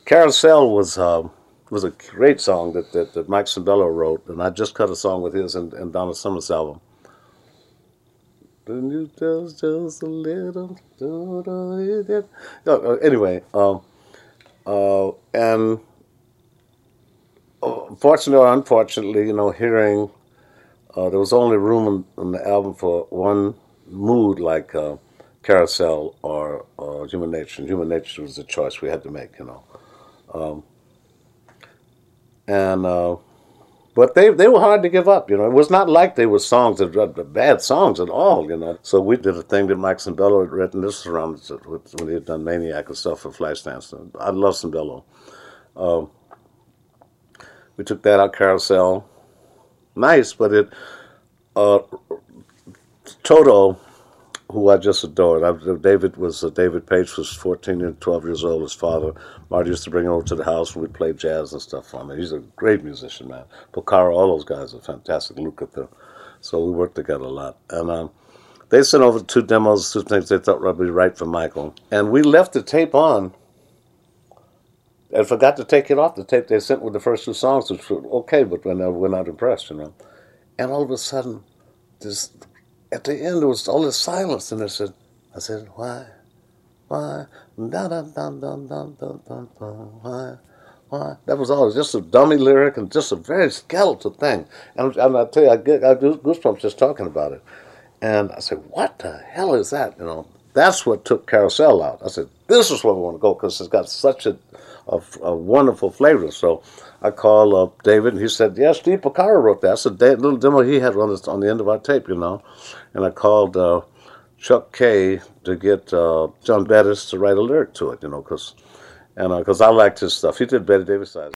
Carousel was a great song that Mike Sembello wrote, and I just cut a song with his and Donna Summer's album. Just a little. Anyway, and fortunately or unfortunately, hearing there was only room in the album for one mood like Carousel or Human Nature. And Human Nature was the choice we had to make, and but they were hard to give up. It was not like they were songs that were bad songs at all. So we did a thing that Mike Sembello had written. This was around when he had done Maniac and stuff for Flashdance. I love Sembello. We took that out, Carousel. Nice, but Toto, who I just adored. David Page was 14 and 12 years old. His father, Marty, used to bring him over to the house when we played jazz and stuff for him. He's a great musician, man. Porcaro, all those guys are fantastic. Lukather. So we worked together a lot. And they sent over 2 demos, 2 things they thought would be right for Michael. And we left the tape on and forgot to take it off the tape they sent with the first 2 songs, which were okay, but we're not impressed, And all of a sudden, at the end, there was all this silence, and I said, why, da da da da da da da, why? That was all. It was just a dummy lyric and just a very skeletal thing. And I tell you, I do goosebumps just talking about it. And I said, what the hell is that? That's what took Carousel out. I said, this is where we want to go because it's got such a wonderful flavor. So I called up David, and he said, yeah, Steve Porcaro wrote that. That's a little demo he had on the end of our tape, And I called Chuck Kay to get John Bettis to write a lyric to it, because I liked his stuff. He did Betty Davis sides.